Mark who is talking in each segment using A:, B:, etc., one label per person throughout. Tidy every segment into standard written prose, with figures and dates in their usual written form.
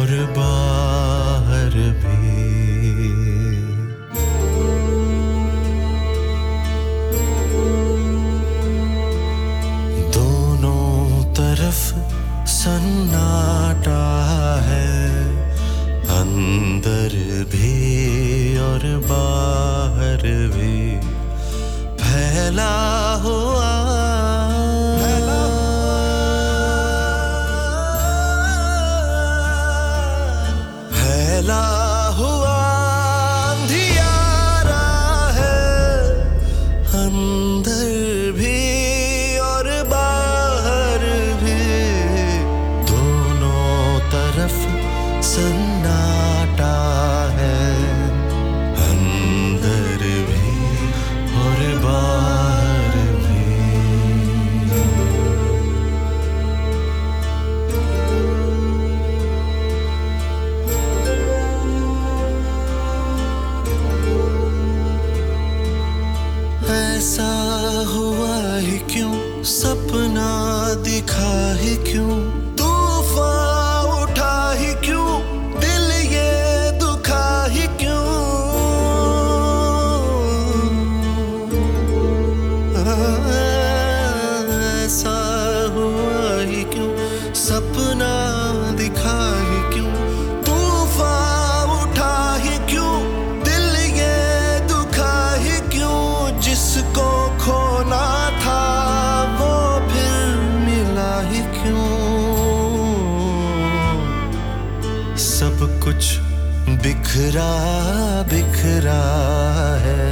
A: और बाहर भी। दोनों तरफ सन्नाटा है, अंदर भी और बाहर भी फैला हुआ अंधियारा है, अंदर भी और बाहर भी। दोनों तरफ सन्नाटा है, अंदर भी और बाहर भी। ऐसा हुआ ही क्यों, सपना दिखा ही क्यों, तूफान उठा ही क्यों, दिल ये दुखा ही क्यों। ऐसा हुआ ही क्यों, सपना दिखा ही क्यों, तूफान उठा ही क्यों, दिल ये दुखा ही क्यों। जिसको खोना था वो फिर मिला ही क्यों। सब कुछ बिखरा बिखरा है,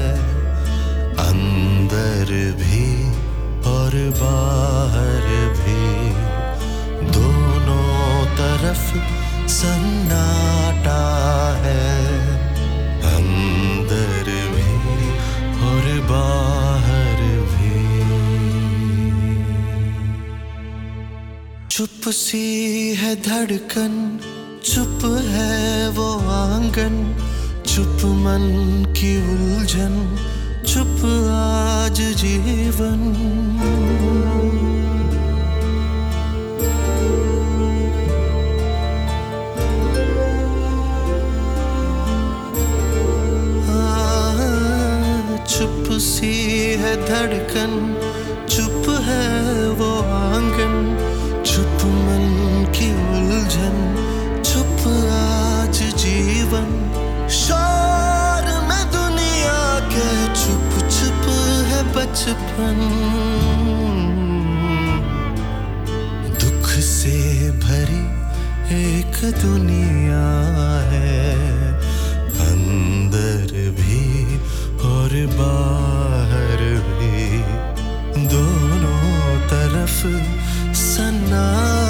A: अंदर भी और बाहर भी। दोनों तरफ सन्नाटा है, अंदर भी और बाहर भी। चुप सी है धड़कन, चुप है वो आंगन, चुप मन की उलझन, चुप आज जीवन। चुप सी है धड़कन, चुप है वो आंगन, चुप मन की उलझन, चुप आज जीवन। शोर में दुनिया के चुप चुप है बचपन, दुख से भरी एक दुनिया है, अंदर भी और बाहर भी। दोनों तरफ सन्नाटा